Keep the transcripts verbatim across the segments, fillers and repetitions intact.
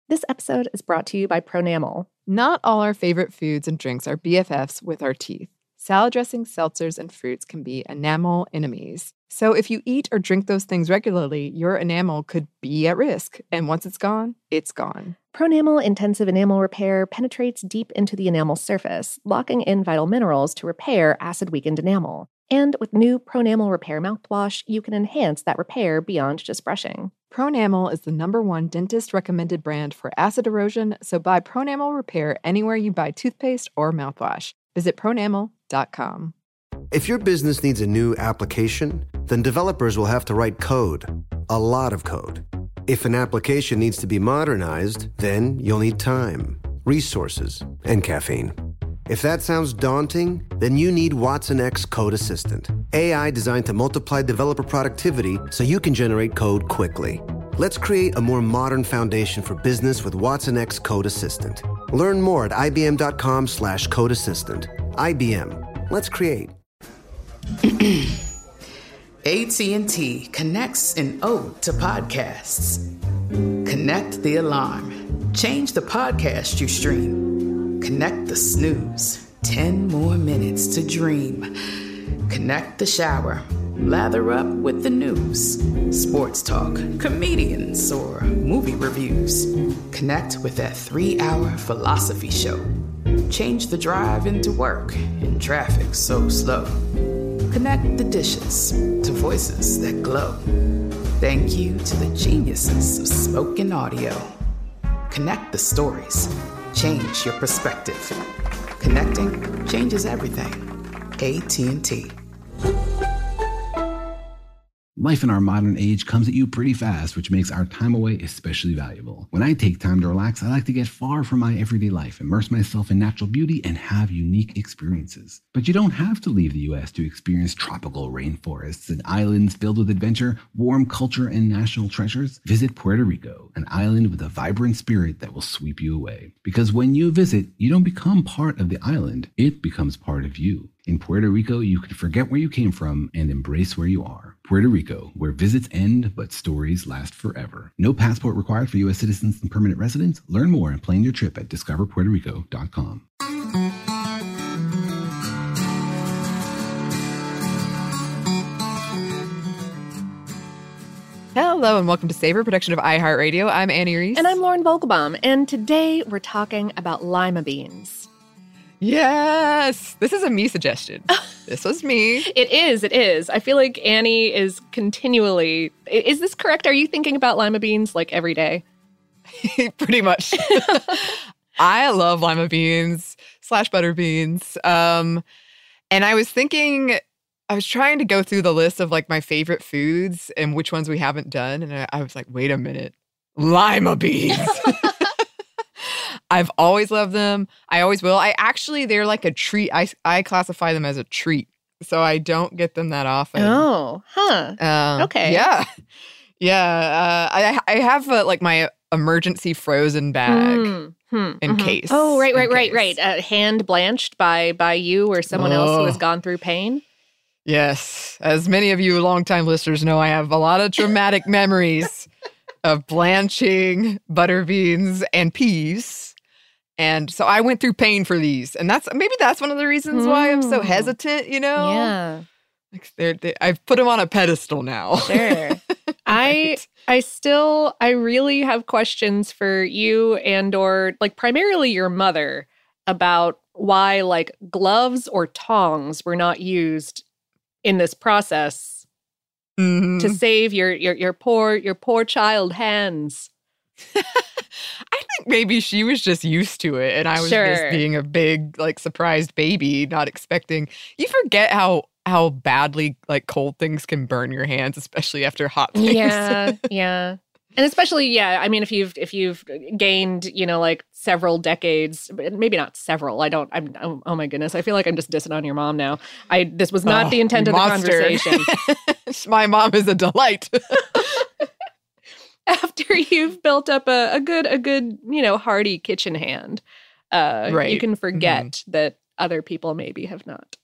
This episode is brought to you by Pronamel. Not all our favorite foods and drinks are B F Fs with our teeth. Salad dressings, seltzers, and fruits can be enamel enemies. So if you eat or drink those things regularly, your enamel could be at risk. And once it's gone, it's gone. Pronamel Intensive Enamel Repair penetrates deep into the enamel surface, locking in vital minerals to repair acid-weakened enamel. And with new Pronamel Repair mouthwash, you can enhance that repair beyond just brushing. Pronamel is the number one dentist-recommended brand for acid erosion, so buy Pronamel Repair anywhere you buy toothpaste or mouthwash. Visit pronamel dot com. If your business needs a new application, then developers will have to write code, a lot of code. If an application needs to be modernized, then you'll need time, resources, and caffeine. If that sounds daunting, then you need Watson X Code Assistant, A I designed to multiply developer productivity so you can generate code quickly. Let's create a more modern foundation for business with Watson X Code Assistant. Learn more at ibm.com slash code assistant. I B M. Let's create. A T and T connects an ode to podcasts. Connect the alarm. Change the podcast you stream. Connect the snooze. Ten more minutes to dream. Connect the shower. Lather up with the news. Sports talk, comedians, or movie reviews. Connect with that three-hour philosophy show. Change the drive into work in traffic so slow. Connect the dishes to voices that glow. Thank you to the geniuses of spoken audio. Connect the stories. Change your perspective. Connecting changes everything. A T and T. Life in our modern age comes at you pretty fast, which makes our time away especially valuable. When I take time to relax, I like to get far from my everyday life, immerse myself in natural beauty, and have unique experiences. But you don't have to leave the U S to experience tropical rainforests and islands filled with adventure, warm culture, and national treasures. Visit Puerto Rico, an island with a vibrant spirit that will sweep you away. Because when you visit, you don't become part of the island, it becomes part of you. In Puerto Rico, you can forget where you came from and embrace where you are. Puerto Rico, where visits end, but stories last forever. No passport required for U S citizens and permanent residents. Learn more and plan your trip at discover puerto rico dot com. Hello and welcome to Savor, production of iHeartRadio. I'm Annie Reese. And I'm Lauren Vogelbaum, and today we're talking about lima beans. Yes! This is a me suggestion. This was me. It is, it is. I feel like Annie is continually... Is this correct? Are you thinking about lima beans like every day? Pretty much. I love lima beans slash butter beans. Um, and I was thinking... I was trying to go through the list of like my favorite foods and which ones we haven't done. And I, I was like, wait a minute. Lima beans. I've always loved them. I always will. I actually, they're like a treat. I, I classify them as a treat. So I don't get them that often. Oh, huh. Uh, okay. Yeah. Yeah. Uh, I I have uh, like my emergency frozen bag mm, hmm, in mm-hmm. case. Oh, right, right, right, case. right. Uh, hand blanched by, by you or someone oh. else who has gone through pain. Yes. As many of you longtime listeners know, I have a lot of traumatic memories of blanching butter beans and peas. And so I went through pain for these. And that's maybe that's one of the reasons mm. why I'm so hesitant, you know? Yeah. Like they're, they, I've put them on a pedestal now. Sure. right. I I still, I really have questions for you and or like primarily your mother about why like gloves or tongs were not used in this process mm-hmm. to save your, your your poor your poor child hands. I think maybe she was just used to it, and I was sure. just being a big like surprised baby, not expecting. You forget how how badly like cold things can burn your hands, especially after hot things. Yeah, yeah. And especially, yeah, I mean, if you've if you've gained, you know, like several decades, maybe not several. I don't. I'm. Oh, oh my goodness, I feel like I'm just dissing on your mom now. I. This was not oh, the intent of monster. the conversation. My mom is a delight. After you've built up a, a good, a good, you know, hearty kitchen hand, uh, right. you can forget mm-hmm. that other people maybe have not.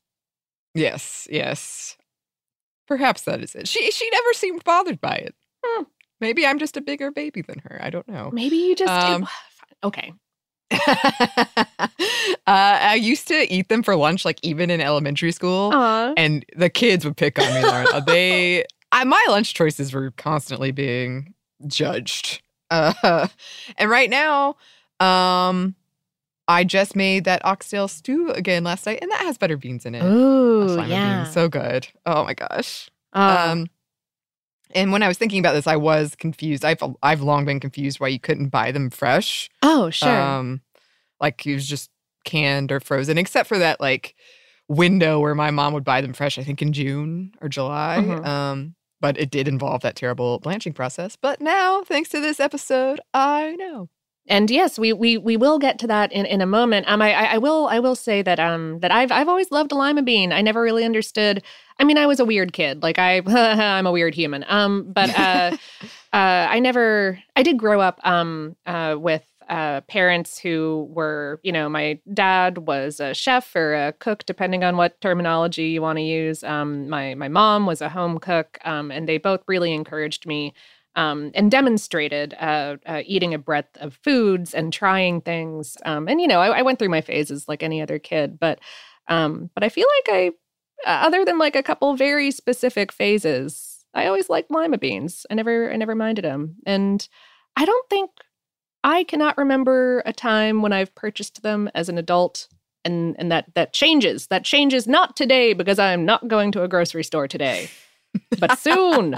Yes. Yes. Perhaps that is it. She she never seemed bothered by it. Hmm. Maybe I'm just a bigger baby than her. I don't know. Maybe you just Um, okay. uh, I used to eat them for lunch, like even in elementary school, Aw. and the kids would pick on me. Lauren. They, I, my lunch choices were constantly being judged. Uh, and right now, um, I just made that oxtail stew again last night, and that has butter beans in it. Ooh, Lima yeah. beans, so good. Oh my gosh. Oh. Um, and when I was thinking about this, I was confused. I've I've long been confused why you couldn't buy them fresh. oh, sure. Um, like it was just canned or frozen, except for that like window where my mom would buy them fresh. I think in June or July. Mhm. Um, but it did involve that terrible blanching process. But now, thanks to this episode, I know. And yes, we we we will get to that in, in a moment. Um, I, I I will I will say that um that I've I've always loved a lima bean. I never really understood. I mean, I was a weird kid. Like I I'm a weird human. Um, but uh, uh, I never. I did grow up um uh with uh parents who were, you know, my dad was a chef or a cook, depending on what terminology you want to use. Um, my my mom was a home cook. Um, and they both really encouraged me. Um, and demonstrated uh, uh, eating a breadth of foods and trying things. Um, and, you know, I, I went through my phases like any other kid. But um, but I feel like I, uh, other than like a couple very specific phases, I always liked lima beans. I never, I never minded them. And I don't think, I cannot remember a time when I've purchased them as an adult. And, and that, that changes. That changes not today because I'm not going to a grocery store today, but soon.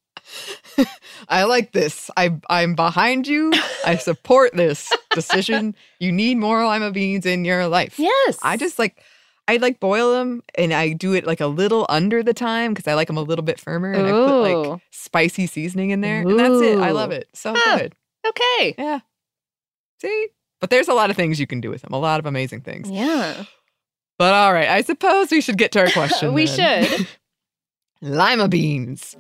I like this. I, I'm behind you. I support this decision. You need more lima beans in your life. Yes. I just like, I like boil them and I do it like a little under the time because I like them a little bit firmer. And I put Ooh. like spicy seasoning in there. And that's it. I love Ooh. it. So Ah. good. Okay. Yeah. See? But there's a lot of things you can do with them. A lot of amazing things. Yeah. But all right. I suppose we should get to our question. We then. should. Lima beans.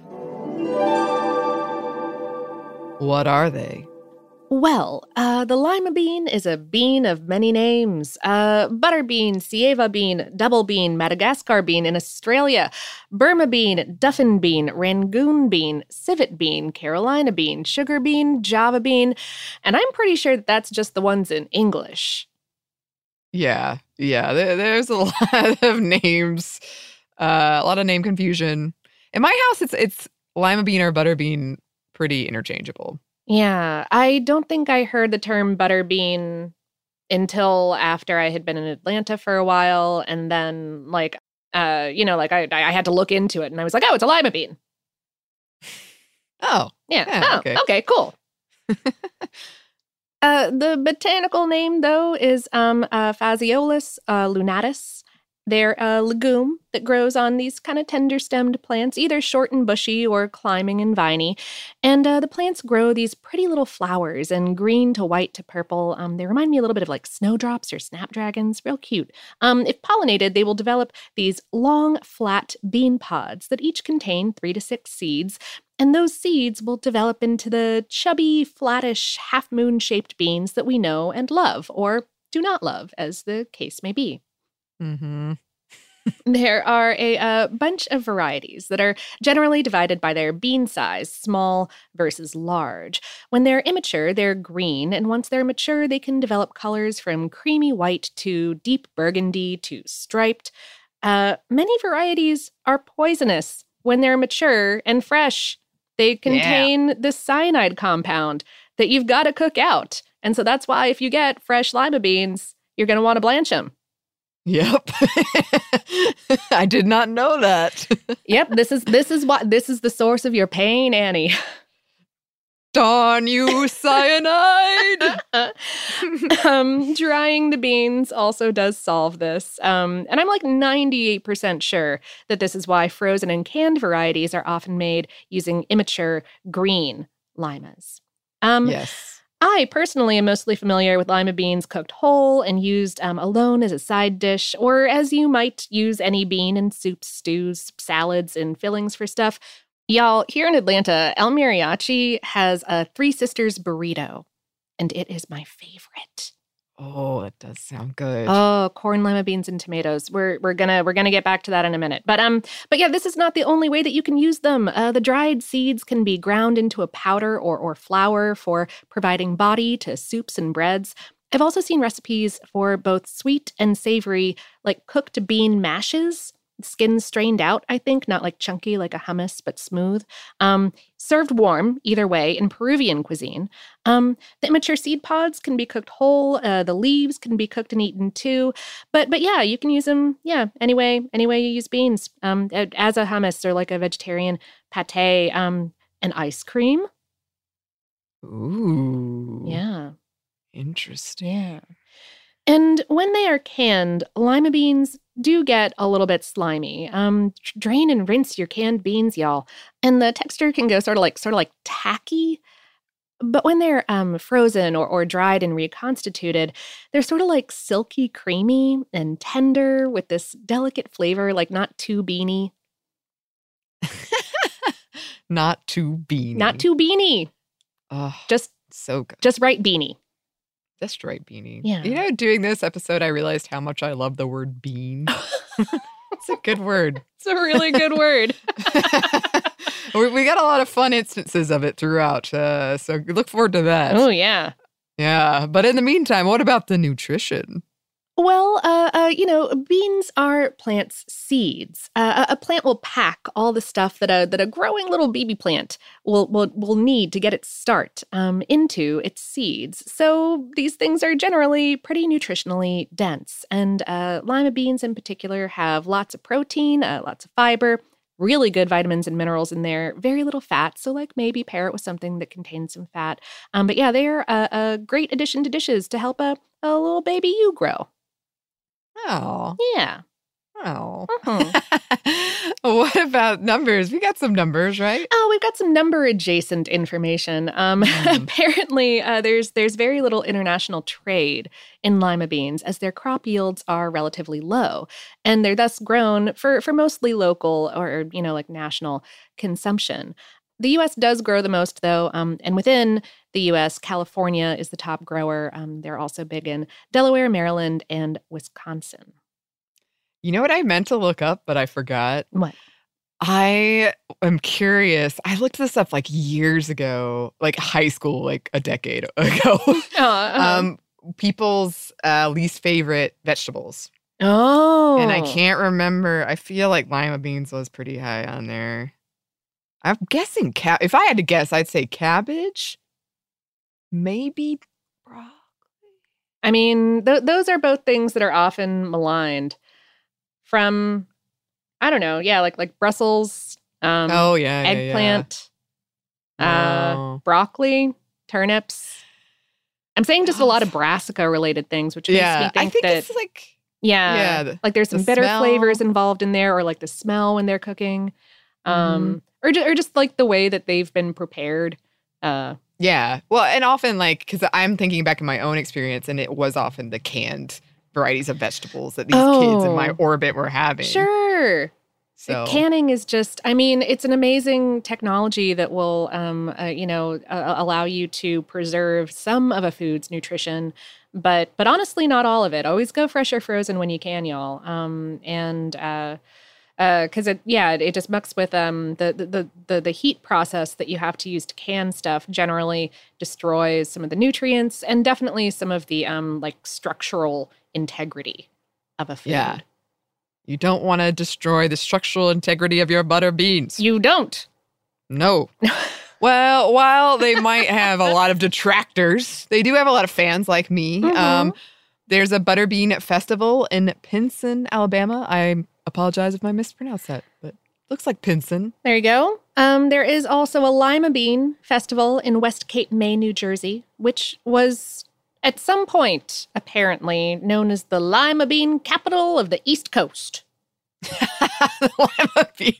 What are they? Well, uh, the lima bean is a bean of many names. Uh, butter bean, Ceiba bean, double bean, Madagascar bean in Australia, Burma bean, Duffin bean, Rangoon bean, civet bean, Carolina bean, sugar bean, Java bean, and I'm pretty sure that that's just the ones in English. Yeah. Yeah. There, there's a lot of names, uh, a lot of name confusion. In my house, it's it's lima bean or butter bean pretty interchangeable. Yeah, I don't think I heard the term butter bean until after I had been in Atlanta for a while. And then, like, uh, you know, like I, I had to look into it and I was like, oh, it's a lima bean. Oh. Yeah. Yeah, oh, okay. okay, cool. uh, the botanical name, though, is um, uh, Phaseolus uh, lunatus. They're a legume that grows on these kind of tender-stemmed plants, either short and bushy or climbing and viney. And uh, the plants grow these pretty little flowers in green to white to purple. Um, they remind me a little bit of like snowdrops or snapdragons. Real cute. Um, if pollinated, they will develop these long, flat bean pods that each contain three to six seeds. And those seeds will develop into the chubby, flattish, half-moon-shaped beans that we know and love, or do not love, as the case may be. Mm-hmm. There are a uh, bunch of varieties that are generally divided by their bean size, small versus large. When they're immature, they're green, and once they're mature, they can develop colors from creamy white to deep burgundy to striped. Uh, many varieties are poisonous when they're mature and fresh. They contain yeah. this cyanide compound that you've got to cook out. And so that's why if you get fresh lima beans, you're going to want to blanch them. Yep. I did not know that. Yep, this is this is what this is the source of your pain, Annie. Darn you, cyanide! um, drying the beans also does solve this. Um, and I'm like ninety-eight percent sure that this is why frozen and canned varieties are often made using immature green limas. Um, yes. I personally am mostly familiar with lima beans cooked whole and used um, alone as a side dish, or as you might use any bean in soups, stews, salads, and fillings for stuff. Y'all, here in Atlanta, El Mariachi has a Three Sisters burrito, and it is my favorite. Oh, that does sound good. Oh, corn, lima beans, and tomatoes. We're we're gonna we're gonna get back to that in a minute. But um, but yeah, this is not the only way that you can use them. Uh, the dried seeds can be ground into a powder or or flour for providing body to soups and breads. I've also seen recipes for both sweet and savory, like cooked bean mashes. Skin strained out, I think, not like chunky like a hummus, but smooth. Um, served warm, either way, in Peruvian cuisine. Um, the immature seed pods can be cooked whole. Uh, the leaves can be cooked and eaten too. But but yeah, you can use them, yeah, anyway, any way you use beans. Um, as a hummus or like a vegetarian pate, um, and ice cream. Ooh. Yeah. Interesting. Yeah. And when they are canned, lima beans do get a little bit slimy. Um, drain and rinse your canned beans, y'all. And the texture can go sort of like sort of like tacky. But when they're um, frozen or, or dried and reconstituted, they're sort of like silky creamy and tender with this delicate flavor, like not too beany. Not too beany. Not too beany. Oh, Just so good. just right beany. Just right beanie. Yeah. You know, doing this episode, I realized how much I love the word bean. It's a good word. It's a really good word. we, we got a lot of fun instances of it throughout. Uh, so look forward to that. Oh, yeah. Yeah. But in the meantime, what about the nutrition? Well, uh, uh, you know, beans are plants' seeds. Uh, a a plant will pack all the stuff that a that a growing little baby plant will will will need to get its start um, into its seeds. So these things are generally pretty nutritionally dense, and uh, lima beans in particular have lots of protein, uh, lots of fiber, really good vitamins and minerals in there, very little fat. So like maybe pair it with something that contains some fat. Um, but yeah, they're a, a great addition to dishes to help a, a little baby you grow. Oh. Yeah. Oh. Mhm. What about numbers? We got some numbers, right? Oh, we've got some number adjacent information. Um, Mm. Apparently, uh, there's there's very little international trade in lima beans as their crop yields are relatively low, and they're thus grown for for mostly local or you know like national consumption. The U S does grow the most, though, um, and within the U S, California is the top grower. Um, they're also big in Delaware, Maryland, and Wisconsin. You know what I meant to look up, but I forgot? What? I am curious. I looked this up like years ago, like high school, like a decade ago. Uh, um, people's uh, least favorite vegetables. oh. And I can't remember. I feel like lima beans was pretty high on there. I'm guessing, ca- if I had to guess, I'd say cabbage. Maybe broccoli. I mean, th- those are both things that are often maligned. From, I don't know, yeah, like like Brussels, um, oh, yeah. yeah, eggplant, yeah. uh, Oh. broccoli, turnips. I'm saying just a lot of brassica related things, which makes Yeah, me I think, think that, it's like, yeah, yeah, the- like there's some the bitter smell. flavors involved in there, or like the smell when they're cooking, um, or, ju- or just like the way that they've been prepared. Uh, yeah. Well, and often like, because I'm thinking back in my own experience, and it was often the canned varieties of vegetables that these kids in my Oh. orbit were having. sure. So Canning is just, I mean, it's an amazing technology that will, um, uh, you know, uh, allow you to preserve some of a food's nutrition, but but honestly, not all of it. Always go fresh or frozen when you can, y'all. Um, and uh, because it, yeah, it, it just mucks with um the, the the the the heat process that you have to use to can stuff. Generally, destroys some of the nutrients and definitely some of the um like structural integrity of a food. Yeah. You don't want to destroy the structural integrity of your butter beans. You don't. No. Well, while they might have a lot of detractors, they do have a lot of fans like me. Mhm. Um, there's a Butterbean Festival in Pinson, Alabama. I apologize if I mispronounced that, but looks like Pinson. There you go. Um, there is also a Lima Bean Festival in West Cape May, New Jersey, which was at some point apparently known as the Lima Bean capital of the East Coast. Lima bean.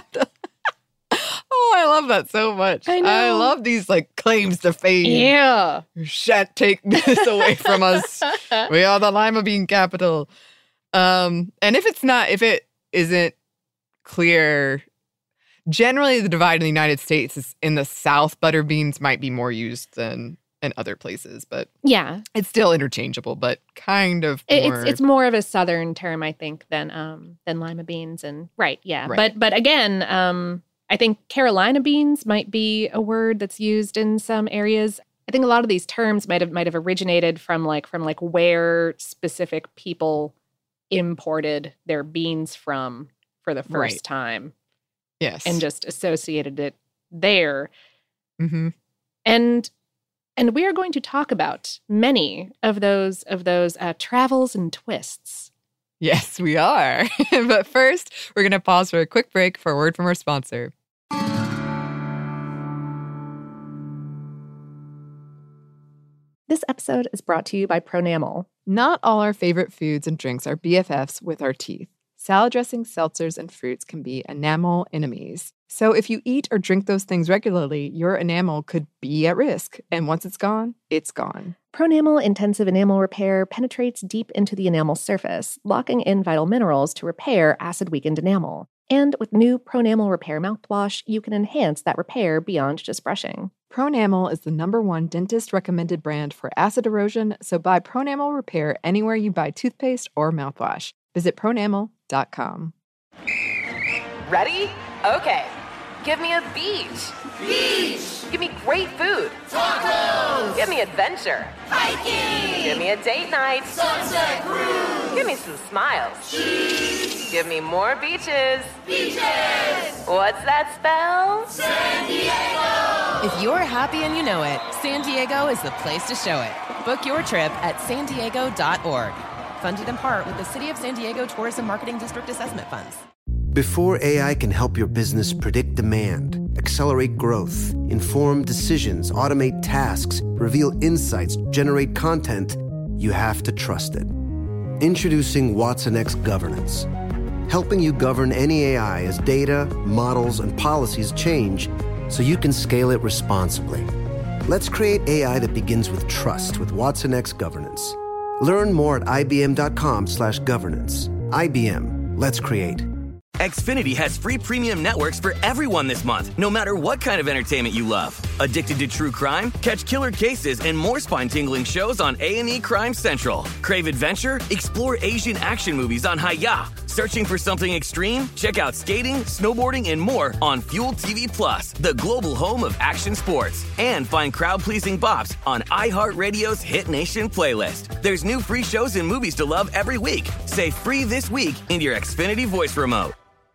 Oh, I love that so much. I know. love these like claims to fame. Yeah. You shan't take this away from us. We are the lima bean capital. Um, and if it's not, if it isn't clear, generally the divide in the United States is in the South, butter beans might be more used than and other places, but yeah, it's still interchangeable, but kind of It- more. it's it's more of a southern term, I think, than um than lima beans. And right, yeah, Right. but but again, um, I think Carolina beans might be a word that's used in some areas. I think a lot of these terms might have might have originated from like from like where specific people imported their beans from for the first Right. time yes. and just associated it there. hmm And and we are going to talk about many of those of those uh, travels and twists. Yes, we are. But first, we're going to pause for a quick break for a word from our sponsor. This episode is brought to you by Pronamel. Not all our favorite foods and drinks are B F Fs with our teeth. Salad dressings, seltzers, and fruits can be enamel enemies. So if you eat or drink those things regularly, your enamel could be at risk. And once it's gone, it's gone. Pronamel Intensive Enamel Repair penetrates deep into the enamel surface, locking in vital minerals to repair acid-weakened enamel. And with new Pronamel Repair mouthwash, you can enhance that repair beyond just brushing. Pronamel is the number one dentist-recommended brand for acid erosion, so buy Pronamel Repair anywhere you buy toothpaste or mouthwash. Visit pronamel dot com. Ready? Okay. Give me a beach. Beach. Give me great food. Tacos. Give me adventure. Hiking. Give me a date night. Sunset cruise. Give me some smiles. Cheese. Give me more beaches. Beaches. What's that spell? San Diego. If you're happy and you know it, San Diego is the place to show it. Book your trip at san diego dot org. Funded in part with the City of San Diego Tourism Marketing District Assessment Funds. Before A I can help your business predict demand, accelerate growth, inform decisions, automate tasks, reveal insights, generate content, you have to trust it. Introducing Watson X Governance, helping you govern any A I as data, models, and policies change so you can scale it responsibly. Let's create A I that begins with trust with Watson X Governance. Learn more at ibm dot com slash governance. I B M, let's create. Xfinity has free premium networks for everyone this month, no matter what kind of entertainment you love. Addicted to true crime? Catch killer cases and more spine-tingling shows on A and E Crime Central. Crave adventure? Explore Asian action movies on Hi-Ya. Searching for something extreme? Check out skating, snowboarding, and more on Fuel T V Plus, the global home of action sports. And find crowd-pleasing bops on iHeartRadio's Hit Nation playlist. There's new free shows and movies to love every week. Say free this week in your Xfinity voice remote.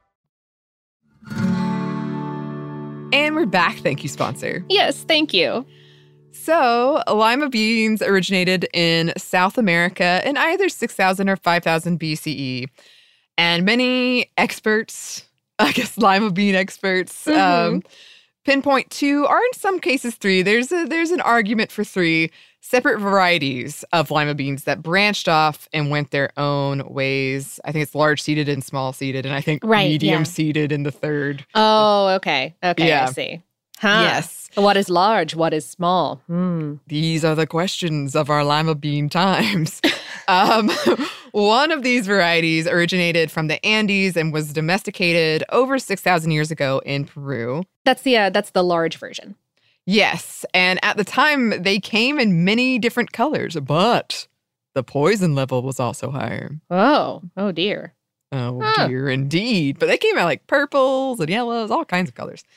And we're back. Thank you, sponsor. Yes, thank you. So, lima beans originated in South America in either six thousand or five thousand B C E. And many experts, I guess lima bean experts, Mm-hmm. um, pinpoint two, or in some cases three. There's a, there's an argument for three separate varieties of lima beans that branched off and went their own ways. I think it's large seeded and small seeded, and I think Right, medium yeah. seeded in the third. Oh, okay. Okay, Yeah. I see. Huh. Yes. What is large? What is small? Hmm. These are the questions of our lima bean times. um, one of these varieties originated from the Andes and was domesticated over six thousand years ago in Peru. That's the uh, that's the large version. Yes, and at the time, they came in many different colors, but the poison level was also higher. Oh, oh dear. Oh, Huh. dear, indeed. But they came out like purples and yellows, all kinds of colors.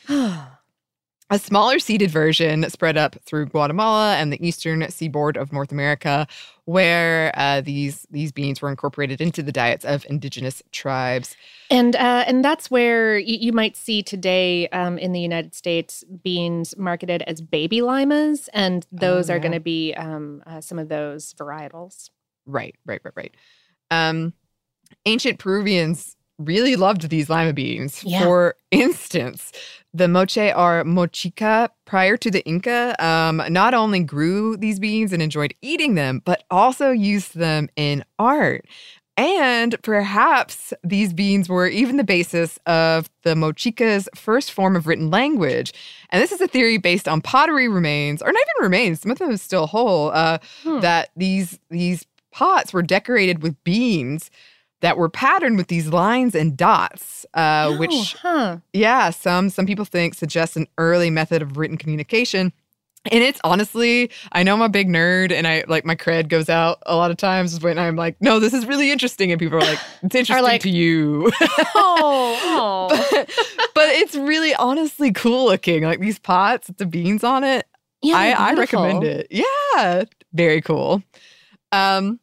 A smaller seeded version spread up through Guatemala and the eastern seaboard of North America, where uh, these these beans were incorporated into the diets of indigenous tribes. And uh, and that's where you, you might see today um, in the United States beans marketed as baby limas, and those Oh, are yeah. going to be um, uh, some of those varietals. Right, right, right, right. Um, ancient Peruvians really loved these lima beans. Yeah. For instance, the Moche or Mochica, prior to the Inca, um, not only grew these beans and enjoyed eating them, but also used them in art. And perhaps these beans were even the basis of the Mochica's first form of written language. And this is a theory based on pottery remains, or not even remains, some of them is still whole, uh, Hmm. that these, these pots were decorated with beans that were patterned with these lines and dots, uh, which, Oh, huh. yeah, some some people think suggests an early method of written communication. And it's honestly, I know I'm a big nerd and I like my cred goes out a lot of times when I'm like, no, this is really interesting. And people are like, it's interesting like, to you. oh, oh. but, but it's really honestly cool looking. Like these pots with the beans on it. Yeah, I, I recommend it. Yeah. Very cool. Um,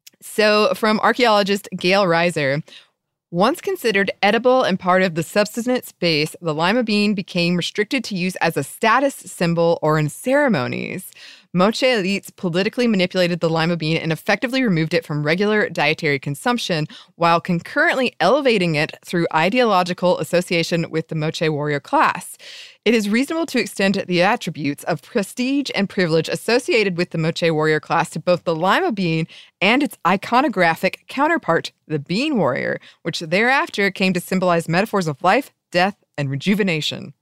so from archaeologist Gail Reiser, once considered edible and part of the subsistence base, the lima bean became restricted to use as a status symbol or in ceremonies. Moche elites politically manipulated the lima bean and effectively removed it from regular dietary consumption, while concurrently elevating it through ideological association with the Moche warrior class. It is reasonable to extend the attributes of prestige and privilege associated with the Moche warrior class to both the lima bean and its iconographic counterpart, the bean warrior, which thereafter came to symbolize metaphors of life, death, and rejuvenation.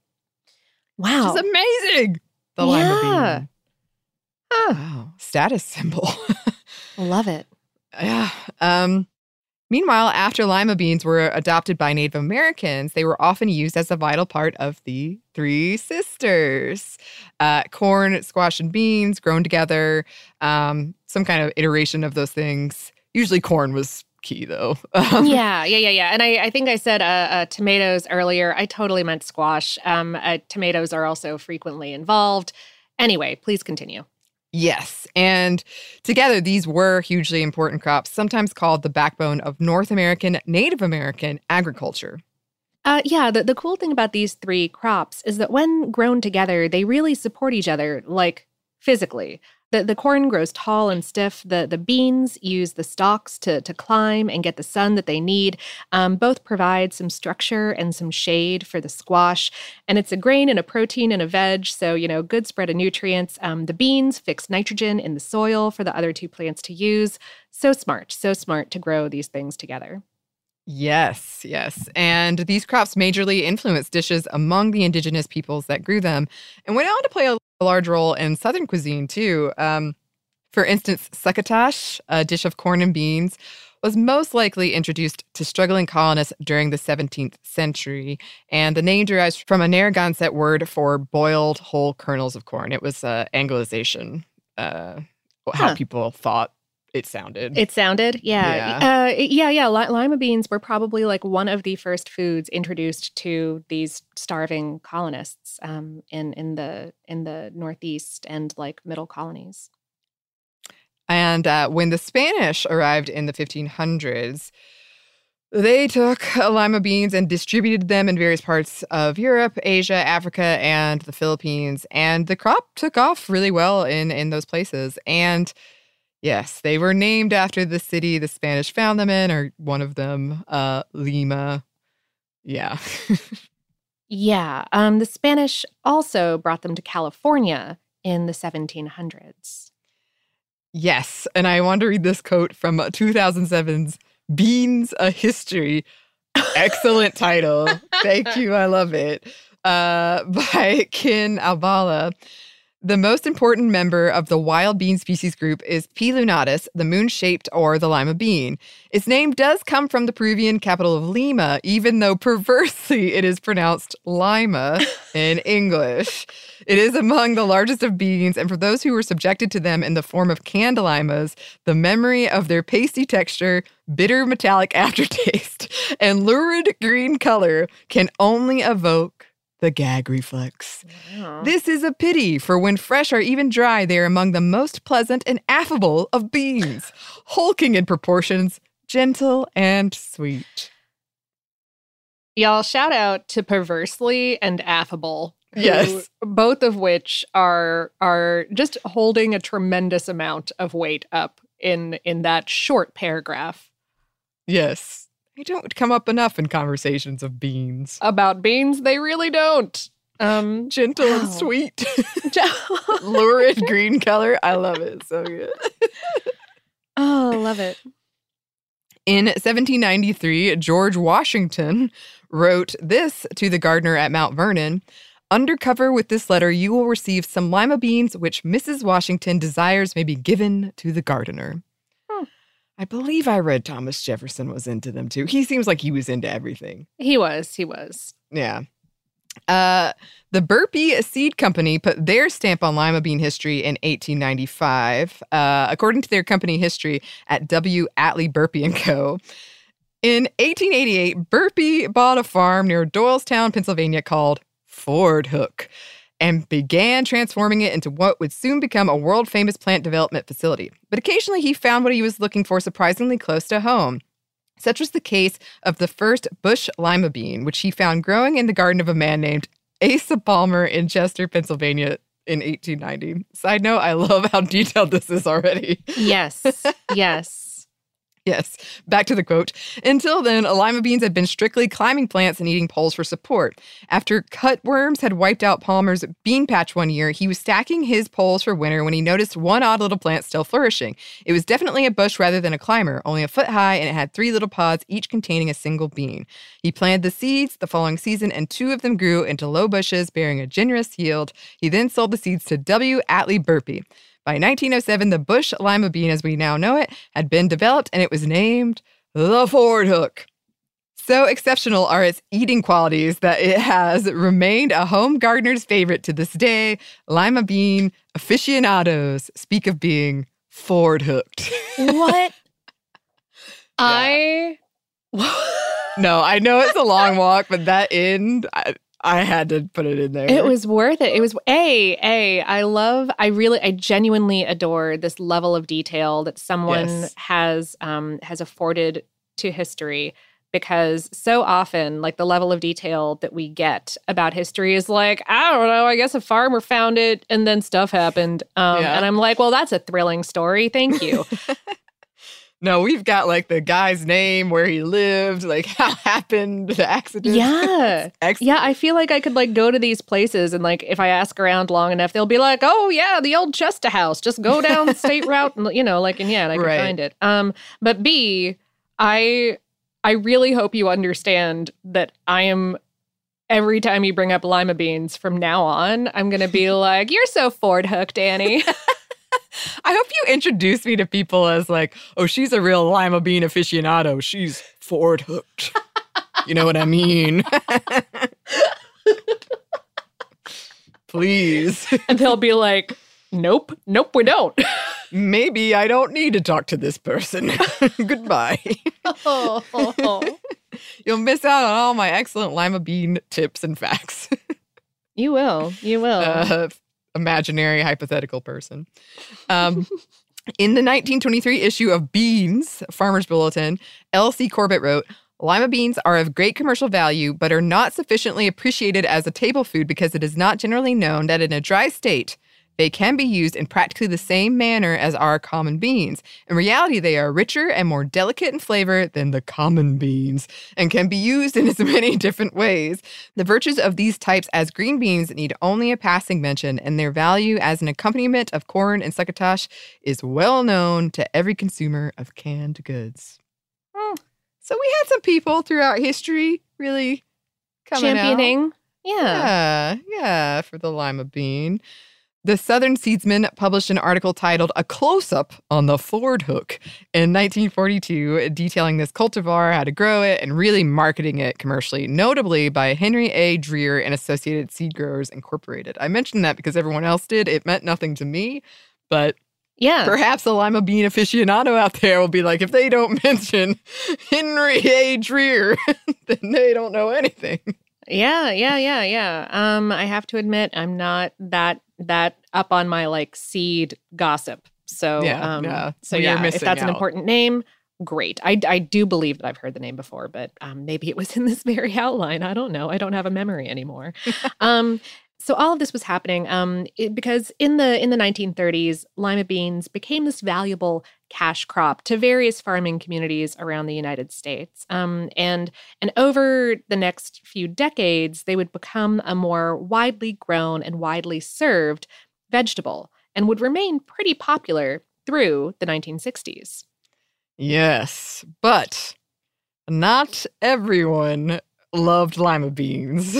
Wow. Which is amazing. The yeah. lima bean. Oh, wow. Status symbol. Love it. Yeah. Um, meanwhile, after lima beans were adopted by Native Americans, they were often used as a vital part of the Three Sisters. Uh, corn, squash, and beans grown together. Um, some kind of iteration of those things. Usually corn was key, though. Um, yeah, yeah, yeah, yeah. And I, I think I said uh, uh, tomatoes earlier. I totally meant squash. Um, uh, tomatoes are also frequently involved. Anyway, please continue. Yes. And together, these were hugely important crops, sometimes called the backbone of North American, Native American agriculture. Uh, yeah, the, the cool thing about these three crops is that when grown together, they really support each other, like physically. The the corn grows tall and stiff. The the beans use the stalks to, to climb and get the sun that they need. Um, both provide some structure and some shade for the squash. And it's a grain and a protein and a veg, so, you know, good spread of nutrients. Um, the beans fix nitrogen in the soil for the other two plants to use. So smart, so smart to grow these things together. Yes, yes. And these crops majorly influenced dishes among the indigenous peoples that grew them and went on to play a large role in Southern cuisine, too. Um, for instance, succotash, a dish of corn and beans, was most likely introduced to struggling colonists during the seventeenth century. And the name derives from a Narragansett word for boiled whole kernels of corn. It was uh, Anglicization, uh, how Huh. people thought it sounded. It sounded, yeah. Yeah. Uh, yeah, yeah. Li- lima beans were probably like one of the first foods introduced to these starving colonists um, in in the in the Northeast and like middle colonies. And uh, when the Spanish arrived in the fifteen hundreds, they took lima beans and distributed them in various parts of Europe, Asia, Africa, and the Philippines. And the crop took off really well in, in those places. And yes, they were named after the city the Spanish found them in, or one of them, uh, Lima. Yeah. Yeah. Um, the Spanish also brought them to California in the seventeen hundreds. Yes. And I want to read this quote from two thousand seven's Beans, A History. Excellent title. Thank you. I love it. Uh, by Kin Albala. The most important member of the wild bean species group is P. lunatus, the moon-shaped or the lima bean. Its name does come from the Peruvian capital of Lima, even though perversely it is pronounced Lima in English. It is among the largest of beans, and for those who were subjected to them in the form of canned limas, the memory of their pasty texture, bitter metallic aftertaste, and lurid green color can only evoke the gag reflex. Wow. This is a pity, for when fresh or even dry, they are among the most pleasant and affable of beans, hulking in proportions, gentle and sweet. Y'all, shout out to Perversely and Affable. who- Yes. both of which are are just holding a tremendous amount of weight up in in that short paragraph. Yes. They don't come up enough in conversations of beans. About beans, they really don't. Um, Gentle and wow. sweet. Lurid green color. I love it. So good. Oh, love it. In seventeen ninety-three, George Washington wrote this to the gardener at Mount Vernon. Undercover with this letter, you will receive some lima beans, which Missus Washington desires may be given to the gardener. Hmm. I believe I read Thomas Jefferson was into them too. He seems like he was into everything. He was, he was. Yeah. Uh, the Burpee Seed Company put their stamp on lima bean history in eighteen ninety-five. Uh, according to their company history at W. Atlee Burpee and Co., in eighteen eighty-eight, Burpee bought a farm near Doylestown, Pennsylvania called Ford Hook and began transforming it into what would soon become a world-famous plant development facility. But occasionally he found what he was looking for surprisingly close to home. Such was the case of the first bush lima bean, which he found growing in the garden of a man named Asa Palmer in Chester, Pennsylvania in eighteen ninety. Side note, I love how detailed this is already. Yes, yes. Yes, back to the quote. Until then, lima beans had been strictly climbing plants and eating poles for support. After cutworms had wiped out Palmer's bean patch one year, he was stacking his poles for winter when he noticed one odd little plant still flourishing. It was definitely a bush rather than a climber, only a foot high, and it had three little pods, each containing a single bean. He planted the seeds the following season, and two of them grew into low bushes, bearing a generous yield. He then sold the seeds to W. Atlee Burpee. By nineteen oh seven, the bush lima bean, as we now know it, had been developed, and it was named the Ford Hook. So exceptional are its eating qualities that it has remained a home gardener's favorite to this day. Lima bean aficionados speak of being Ford hooked. What? I... No, I know it's a long walk, but that end... I, I had to put it in there. It was worth it. It was a a. I love. I really. I genuinely adore this level of detail that someone Yes. has um, has afforded to history. Because so often, like the level of detail that we get about history is like, I don't know. I guess a farmer found it, and then stuff happened. Um, Yeah. And I'm like, well, that's a thrilling story. Thank you. No, we've got like the guy's name, where he lived, like how happened, the accident. Yeah. Excellent. Yeah, I feel like I could like go to these places and like if I ask around long enough, they'll be like, "Oh yeah, the old Chester House. Just go down the state route," and you know, like and yeah, and I can Right. find it. Um, but B, I I really hope you understand that I am. Every time you bring up lima beans from now on, I'm gonna be like, "You're so Ford hooked, Annie." I hope you introduce me to people as like, oh, she's a real lima bean aficionado. She's Ford hooked. You know what I mean? Please. And they'll be like, "Nope, nope, we don't." Maybe I don't need to talk to this person. Goodbye. You'll miss out on all my excellent lima bean tips and facts. You will. You will. Uh, imaginary hypothetical person. Um, in the nineteen twenty-three issue of Beans, Farmer's Bulletin, L C Corbett wrote, lima beans are of great commercial value, but are not sufficiently appreciated as a table food because it is not generally known that in a dry state, they can be used in practically the same manner as our common beans. In reality, they are richer and more delicate in flavor than the common beans and can be used in as many different ways. The virtues of these types as green beans need only a passing mention, and their value as an accompaniment of corn and succotash is well known to every consumer of canned goods. Hmm. So we had some people throughout history really coming Championing. out. Yeah. Yeah, yeah, for the lima bean. The Southern Seedsman published an article titled A Close-Up on the Ford Hook in nineteen forty-two, detailing this cultivar, how to grow it, and really marketing it commercially, notably by Henry A. Dreer and Associated Seed Growers Incorporated. I mentioned that because everyone else did. It meant nothing to me, but Yeah. perhaps a lima bean aficionado out there will be like, if they don't mention Henry A. Dreer, then they don't know anything. Yeah, yeah, yeah, yeah. Um, I have to admit, I'm not that that up on my like seed gossip. So, Yeah, um, yeah. so We are yeah, if missing that's an out. important name, great. I I do believe that I've heard the name before, but um, maybe it was in this very outline. I don't know. I don't have a memory anymore. um, so all of this was happening um, it, because in the in the nineteen thirties, lima beans became this valuable cash crop to various farming communities around the United States. Um, and and over the next few decades, they would become a more widely grown and widely served vegetable and would remain pretty popular through the nineteen sixties. Yes, but not everyone loved lima beans.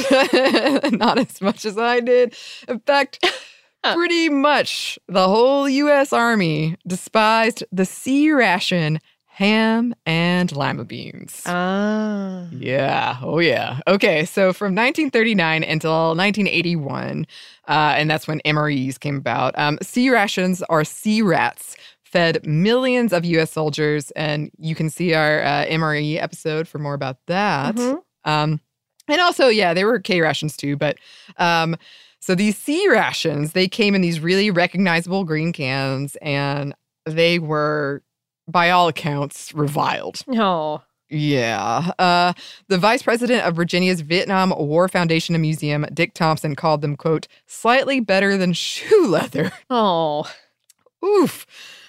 Not as much as I did. In fact, pretty much the whole U S Army despised the C ration ham and lima beans. Ah. Yeah. Oh, yeah. Okay. So from nineteen thirty-nine until nineteen eighty-one, uh, and that's when M R Es came about, um, sea rations or sea rats fed millions of U S soldiers. And you can see our uh, M R E episode for more about that. Mm-hmm. Um, and also, yeah, there were K rations too. But um, so these sea rations, they came in these really recognizable green cans, and they were, by all accounts, reviled. Oh. Yeah. Uh, the vice president of Virginia's Vietnam War Foundation and Museum, Dick Thompson, called them, quote, slightly better than shoe leather. Oh. Oof.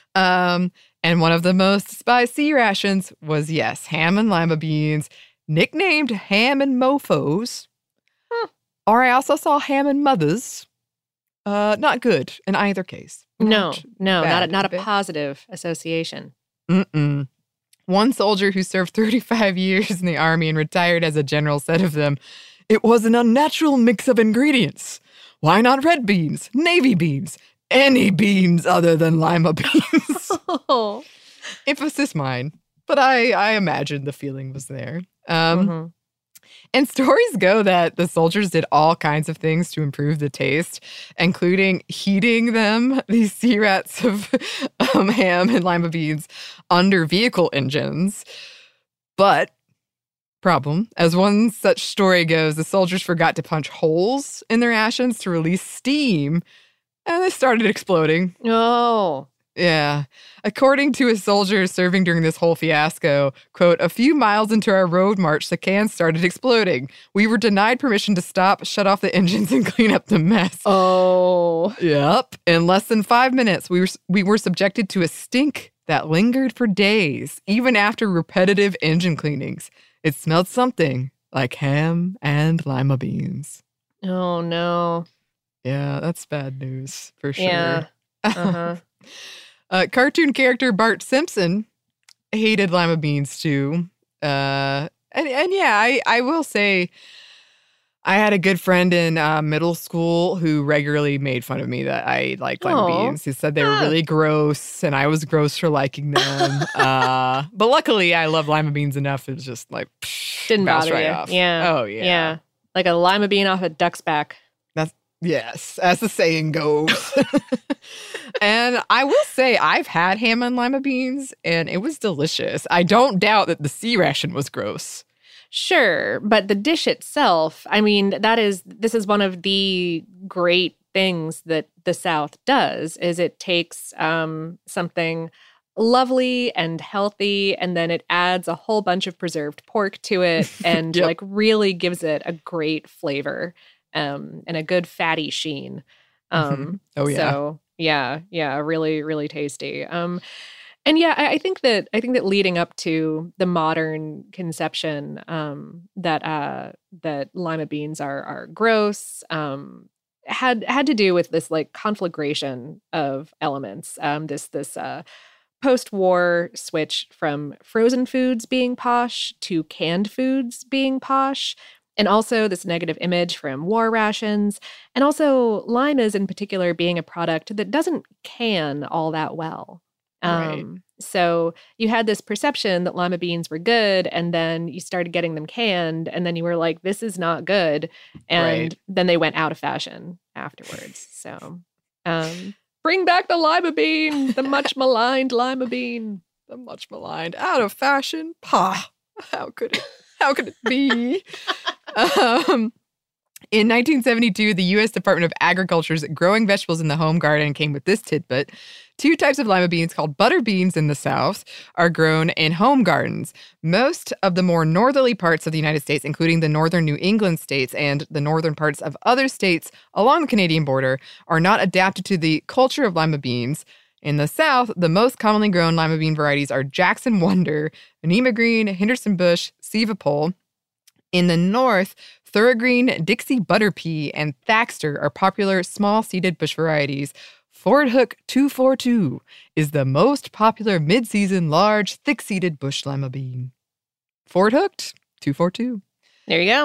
Um, and one of the most despised sea rations was, yes, ham and lima beans, nicknamed ham and mofos. Huh. Or I also saw ham and mothers. Uh, not good in either case. No, no, Bad, not a, not a bit. positive association. Mm-mm. One soldier who served thirty-five years in the army and retired as a general said of them, "It was an unnatural mix of ingredients. Why not red beans, navy beans, any beans other than lima beans?" Oh. Emphasis mine, but I, I imagine the feeling was there. Um, mm-hmm. And stories go that the soldiers did all kinds of things to improve the taste, including heating them, these sea rats of um, ham and lima beans, under vehicle engines. But, problem, as one such story goes, the soldiers forgot to punch holes in their rations to release steam, and they started exploding. Oh. Yeah. According to a soldier serving during this whole fiasco, quote, "A few miles into our road march, the cans started exploding. We were denied permission to stop, shut off the engines, and clean up the mess." Oh. Yep. In less than five minutes, we were, we were subjected to a stink that lingered for days, even after repetitive engine cleanings. It smelled something like ham and lima beans. Oh, no. Yeah, that's bad news for sure. Yeah. Uh-huh. Uh, cartoon character Bart Simpson hated lima beans too. Uh, and, and yeah, I, I will say I had a good friend in uh, middle school who regularly made fun of me that I liked lima Aw. beans. He said they were Ah. really gross and I was gross for liking them. uh, but luckily, I love lima beans enough. It was just like, psh, Didn't bounced bother right you. off. Yeah. Oh, yeah. Yeah. Like a lima bean off a duck's back. That's yes, as the saying goes. And I will say I've had ham and lima beans and it was delicious. I don't doubt that the sea ration was gross. Sure, but the dish itself, I mean, that is this is one of the great things that the South does is it takes um, something lovely and healthy and then it adds a whole bunch of preserved pork to it and Yep. like really gives it a great flavor um, and a good fatty sheen. Um, Mhm. Oh, yeah. So yeah, yeah, really, really tasty. Um, and yeah, I, I think that I think that leading up to the modern conception um, that uh, that lima beans are are gross um, had had to do with this like conflagration of elements. Um, this this uh, post-war switch from frozen foods being posh to canned foods being posh. And also this negative image from war rations, and also limas in particular being a product that doesn't can all that well. Right. Um, so you had this perception that lima beans were good, and then you started getting them canned, and then you were like, this is not good. And Right. then they went out of fashion afterwards. So um, bring back the lima bean, the much maligned lima bean. The much maligned, out of fashion. Pah. How could it? How could it be? um, in nineteen seventy-two, the U S Department of Agriculture's Growing Vegetables in the Home Garden came with this tidbit. Two types of lima beans called butter beans in the South are grown in home gardens. Most of the more northerly parts of the United States, including the northern New England states and the northern parts of other states along the Canadian border, are not adapted to the culture of lima beans. In the South, the most commonly grown lima bean varieties are Jackson Wonder, Anima Green, Henderson Bush, Siva Pole. In the North, Thorogreen, Dixie Butterpea, and Thaxter are popular small-seeded bush varieties. Ford Hook two forty-two is the most popular mid-season large, thick-seeded bush lima bean. Ford Hooked two forty-two. There you go.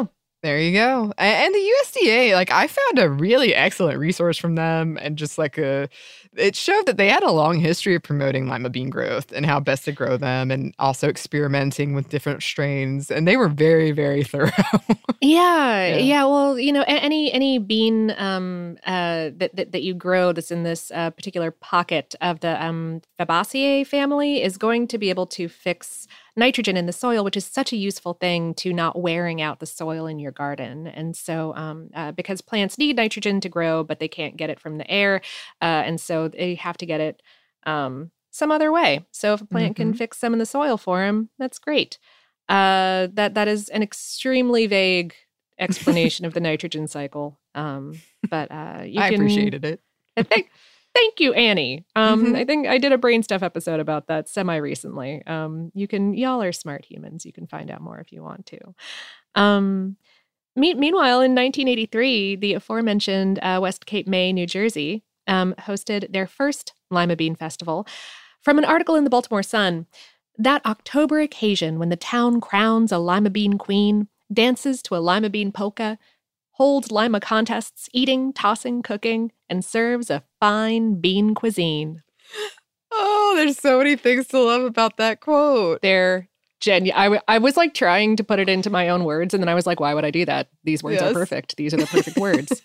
There you go. A- And the U S D A, like I found a really excellent resource from them and just like a, it showed that they had a long history of promoting lima bean growth and how best to grow them and also experimenting with different strains. And they were very, very thorough. Yeah, Yeah. yeah. Well, you know, a- any any bean um, uh, that, that that you grow that's in this uh, particular pocket of the um, Fabaceae family is going to be able to fix nitrogen in the soil, which is such a useful thing to not wearing out the soil in your garden. And so, um, uh, because plants need nitrogen to grow, but they can't get it from the air, uh, and so they have to get it um, some other way. So, if a plant can Mhm. fix some in the soil for them, that's great. Uh, that that is an extremely vague explanation of the nitrogen cycle. Um, but uh, you I can, appreciated it. I think, thank you, Annie. Um, Mhm. I think I did a brain stuff episode about that semi recently. Um, you can, y'all are smart humans. You can find out more if you want to. Um, me- meanwhile, in nineteen eighty-three, the aforementioned uh, West Cape May, New Jersey, um, hosted their first Lima Bean Festival. From an article in the Baltimore Sun, that October occasion when the town crowns a lima bean queen, dances to a lima bean polka, holds lima contests, eating, tossing, cooking, and serves a fine bean cuisine. Oh, there's so many things to love about that quote. They're genu- I, w- I was like trying to put it into my own words, and then I was like, why would I do that? These words Yes. are perfect. These are the perfect words.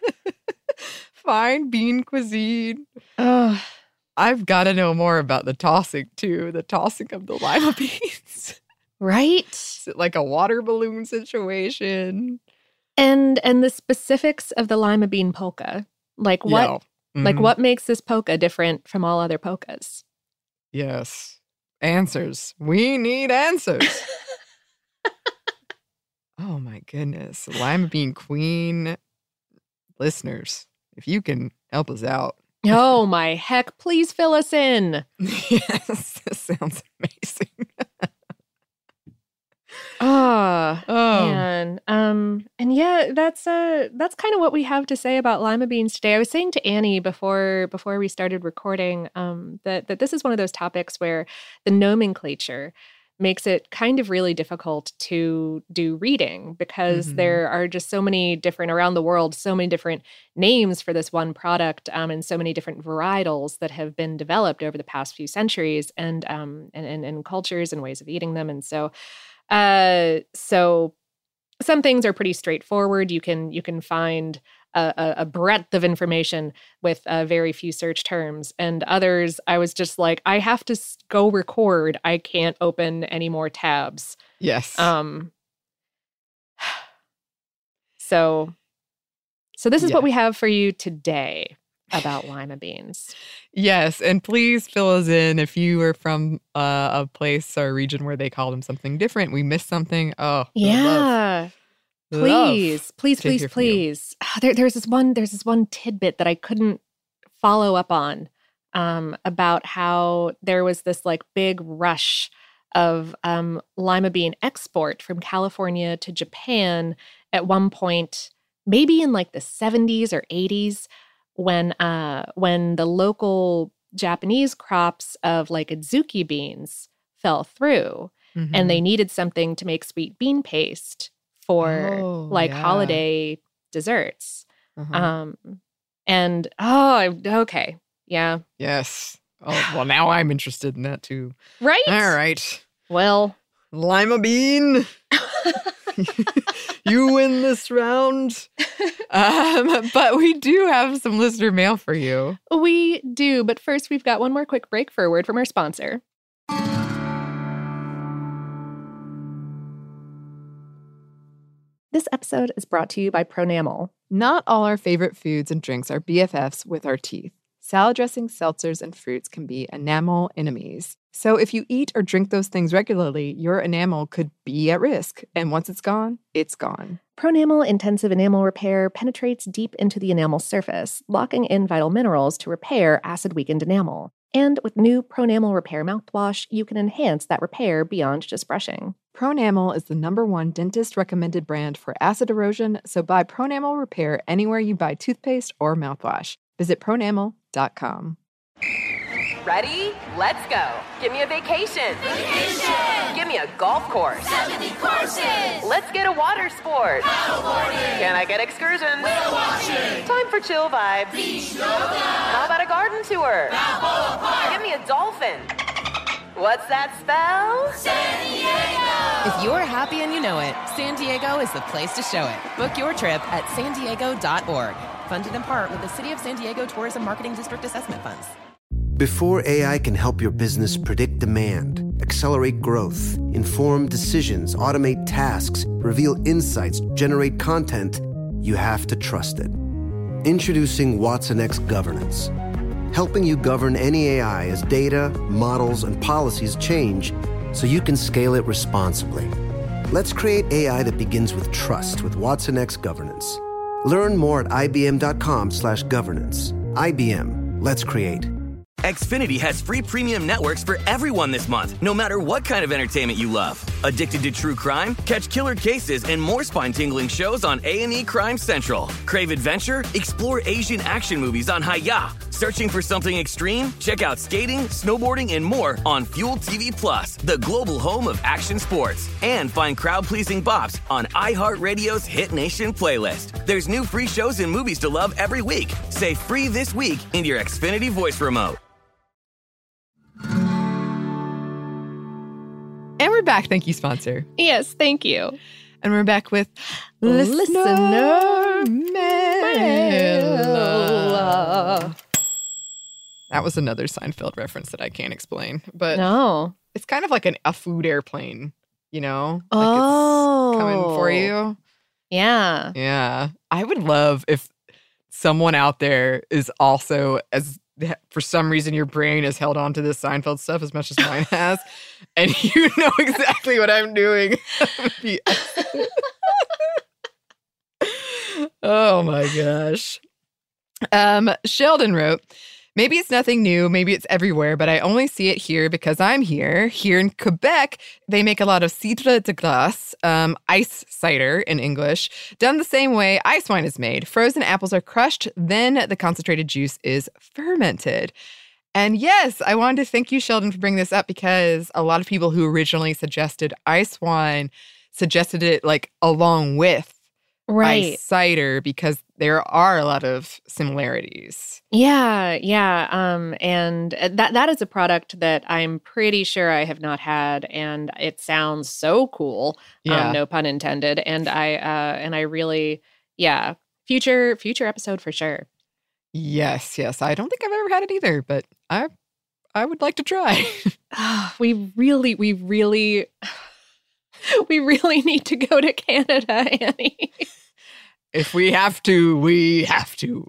Fine bean cuisine. Ugh. I've got to know more about the tossing too. The tossing of the lima beans. Right? Is it like a water balloon situation? And and the specifics of the lima bean polka. Like what Yeah. like Mhm. what makes this polka different from all other polkas? Yes. Answers. We need answers. Oh my goodness. Lima bean queen listeners, if you can help us out. Oh my heck, please fill us in. Yes, this sounds amazing. Oh, Oh, man. Um, and yeah, that's uh that's kind of what we have to say about lima beans today. I was saying to Annie before before we started recording, um, that that this is one of those topics where the nomenclature makes it kind of really difficult to do reading because Mhm. there are just so many different around the world, so many different names for this one product, um, and so many different varietals that have been developed over the past few centuries, and um, and, and and cultures and ways of eating them, and so. Uh, so some things are pretty straightforward. You can you can find a, a, a breadth of information with uh, very few search terms, and others I was just like, I have to s- go record. I can't open any more tabs. yes. Um. So, so this is what Yeah. we have for you today about lima beans. Yes, and please fill us in if you are from uh, a place or a region where they call them something different. We missed something. Oh, we would love- Yeah. love Please, please, to please, hear from you. please. Ah, There, there's this one. There's this one tidbit that I couldn't follow up on um, about how there was this like big rush of um, lima bean export from California to Japan at one point, maybe in like the seventies or eighties, when uh, when the local Japanese crops of like adzuki beans fell through, Mhm. and they needed something to make sweet bean paste for Oh, like yeah. holiday desserts. Uh-huh. Um, and oh, I- okay, yeah, yes. Oh, well, now I'm interested in that too. right. All right. Well, Lima bean. You win this round. Um, but we do have some listener mail for you. we do, but first we've got one more quick break for a word from our sponsor. This episode is brought to you by Pronamel. Not all our favorite foods and drinks are B F Fs with our teeth. Salad dressings, seltzers, and fruits can be enamel enemies. So if you eat or drink those things regularly, your enamel could be at risk. And once it's gone, it's gone. Pronamel Intensive Enamel Repair penetrates deep into the enamel surface, locking in vital minerals to repair acid-weakened enamel. And with new Pronamel Repair mouthwash, you can enhance that repair beyond just brushing. Pronamel is the number one dentist-recommended brand for acid erosion, so buy Pronamel Repair anywhere you buy toothpaste or mouthwash. Visit pronamel dot com. Ready? Let's go. Give me a vacation. Vacation. Give me a golf course. seventy courses. Let's get a water sport. Paddleboarding. Can I get excursions? Whale watching. Time for chill vibes. Beach yoga. How about a garden tour? Balboa Park. Give me a dolphin. What's that spell? San Diego. If you're happy and you know it, San Diego is the place to show it. Book your trip at san diego dot org. Funded in part with the City of San Diego Tourism Marketing District Assessment Funds. Before A I can help your business predict demand, accelerate growth, inform decisions, automate tasks, reveal insights, generate content, you have to trust it. Introducing watsonx Governance, helping you govern any A I as data, models, and policies change so you can scale it responsibly. Let's create A I that begins with trust with watsonx Governance. Learn more at ibm.com slash governance. I B M. Let's create. Xfinity has free premium networks for everyone this month, no matter what kind of entertainment you love. Addicted to true crime? Catch killer cases and more spine-tingling shows on A and E Crime Central. Crave adventure? Explore Asian action movies on Hi-Ya. Searching for something extreme? Check out skating, snowboarding, and more on Fuel T V Plus, the global home of action sports. And find crowd-pleasing bops on iHeartRadio's Hit Nation playlist. There's new free shows and movies to love every week. Say free this week in your Xfinity voice remote. And we're back. Thank you, sponsor. Yes, thank you. And we're back with Listener Mail. That was another Seinfeld reference that I can't explain. But No. it's kind of like an, a food airplane, you know? Like Oh. it's coming for you. Yeah. Yeah. I would love if someone out there is also as... for some reason, your brain has held on to this Seinfeld stuff as much as mine has, and you know exactly what I'm doing. Oh my gosh. Um, Sheldon wrote, maybe it's nothing new, maybe it's everywhere, but I only see it here because I'm here. Here in Quebec, they make a lot of cidre de glace, um, ice cider in English, done the same way ice wine is made. Frozen apples are crushed, then the concentrated juice is fermented. And yes, I wanted to thank you, Sheldon, for bringing this up because a lot of people who originally suggested ice wine suggested it like along with Right. ice cider because there are a lot of similarities. Yeah, yeah. Um, and that that is a product that I'm pretty sure I have not had, and it sounds so cool. Yeah. Um, no pun intended. And I uh, and I really, yeah, future future episode for sure. Yes, yes. I don't think I've ever had it either, but I I would like to try. we really, we really, we really need to go to Canada, Annie. If we have to, we have to.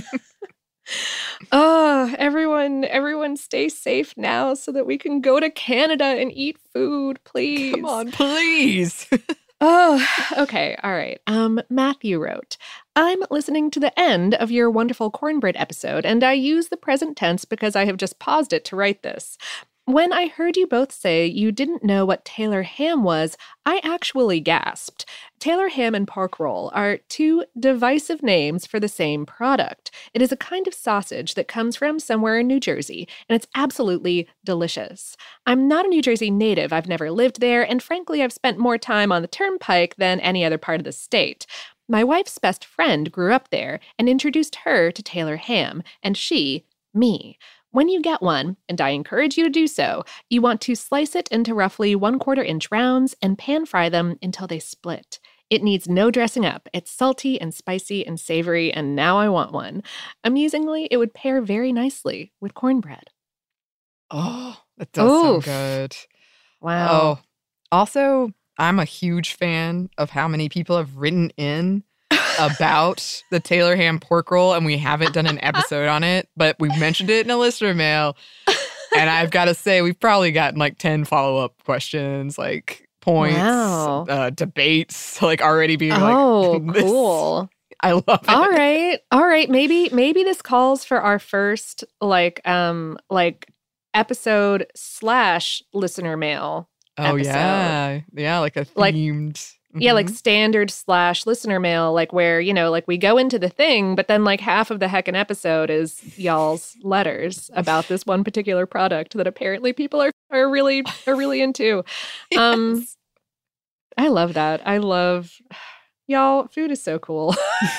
Oh, everyone, everyone stay safe now so that we can go to Canada and eat food, please. Come on, please. Oh, okay. All right. Um, Matthew wrote, I'm listening to the end of your wonderful cornbread episode, and I use the present tense because I have just paused it to write this. When I heard you both say you didn't know what Taylor ham was, I actually gasped. Taylor ham and pork roll are two divisive names for the same product. It is a kind of sausage that comes from somewhere in New Jersey, and it's absolutely delicious. I'm not a New Jersey native. I've never lived there, and frankly, I've spent more time on the turnpike than any other part of the state. My wife's best friend grew up there and introduced her to Taylor ham, and she, me. When you get one, and I encourage you to do so, you want to slice it into roughly one quarter inch rounds and pan fry them until they split. It needs no dressing up. It's salty and spicy and savory, and now I want one. Amusingly, it would pair very nicely with cornbread. Oh, that does Oof. sound good. Wow. Oh, also, I'm a huge fan of how many people have written in about the Taylor ham pork roll, and we haven't done an episode on it, but we've mentioned it in a listener mail. And I've got to say, we've probably gotten like ten follow-up questions, like points, Wow. uh, debates, like already being Oh, like, this- cool. I love it. All right. All right. Maybe maybe this calls for our first like um like episode slash listener mail. Oh, episode. yeah. Yeah, like a Like- themed. Yeah, like standard slash listener mail, like where, you know, like we go into the thing, but then like half of the heckin' episode is y'all's letters about this one particular product that apparently people are, are really are really into. Yes. Um I love that. I love y'all, food is so cool.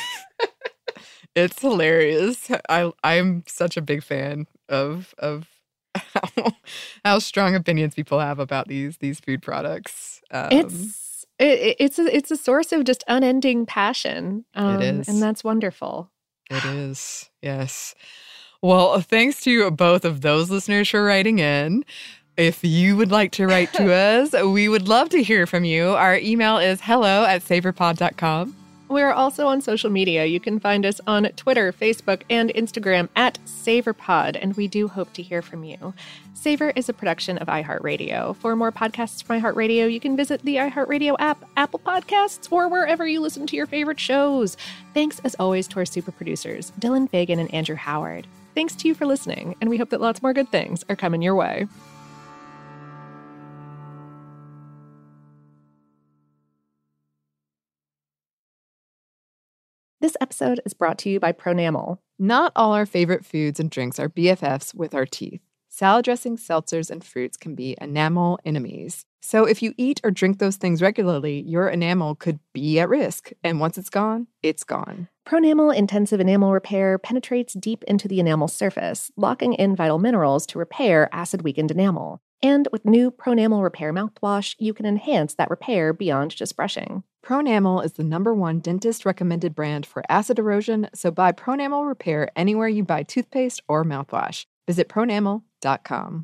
It's hilarious. I I'm such a big fan of of how, how strong opinions people have about these these food products. Um, it's it, it's a, it's a source of just unending passion. Um, It is. And that's wonderful. It is. Yes. Well, thanks to both of those listeners for writing in. If you would like to write to us, we would love to hear from you. Our email is hello at savorpod dot com. We're also on social media. You can find us on Twitter, Facebook, and Instagram at SavorPod, and we do hope to hear from you. Savor is a production of iHeartRadio. For more podcasts from iHeartRadio, you can visit the iHeartRadio app, Apple Podcasts, or wherever you listen to your favorite shows. Thanks, as always, to our super producers, Dylan Fagan and Andrew Howard. Thanks to you for listening, and we hope that lots more good things are coming your way. This episode is brought to you by Pronamel. Not all our favorite foods and drinks are B F Fs with our teeth. Salad dressings, seltzers, and fruits can be enamel enemies. So if you eat or drink those things regularly, your enamel could be at risk. And once it's gone, it's gone. Pronamel Intensive Enamel Repair penetrates deep into the enamel surface, locking in vital minerals to repair acid-weakened enamel. And with new Pronamel Repair mouthwash, you can enhance that repair beyond just brushing. Pronamel is the number one dentist-recommended brand for acid erosion, so buy Pronamel Repair anywhere you buy toothpaste or mouthwash. Visit pronamel dot com.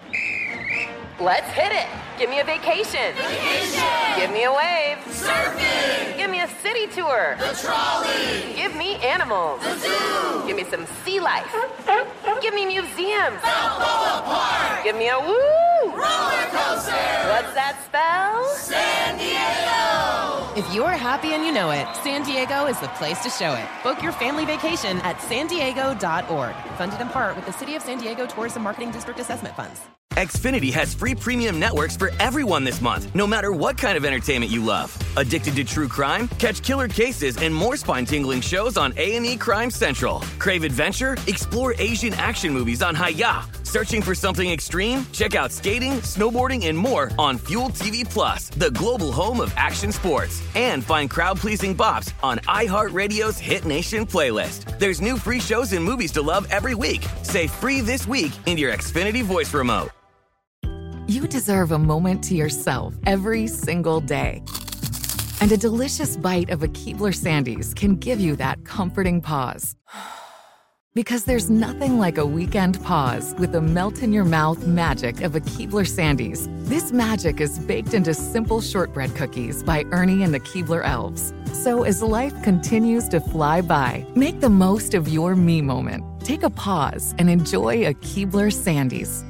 Let's hit it. Give me a vacation. Vacation. Give me a wave. Surfing. Give me a city tour. The trolley. Give me animals. The zoo. Give me some sea life. Give me museums. Balboa Park. Give me a woo. Roller coaster. What's that spell? San Diego. If you're happy and you know it, San Diego is the place to show it. Book your family vacation at san diego dot org. Funded in part with the City of San Diego Tourism Marketing District Assessment Funds. Xfinity has free premium networks for everyone this month, no matter what kind of entertainment you love. Addicted to true crime? Catch killer cases and more spine-tingling shows on A and E Crime Central. Crave adventure? Explore Asian action movies on Hi-Ya. Searching for something extreme? Check out skating, snowboarding, and more on Fuel T V Plus, the global home of action sports. And find crowd-pleasing bops on iHeartRadio's Hit Nation playlist. There's new free shows and movies to love every week. Say free this week in your Xfinity voice remote. You deserve a moment to yourself every single day. And a delicious bite of a Keebler Sandies can give you that comforting pause. Because there's nothing like a weekend pause with the melt-in-your-mouth magic of a Keebler Sandies. This magic is baked into simple shortbread cookies by Ernie and the Keebler Elves. So as life continues to fly by, make the most of your me moment. Take a pause and enjoy a Keebler Sandies.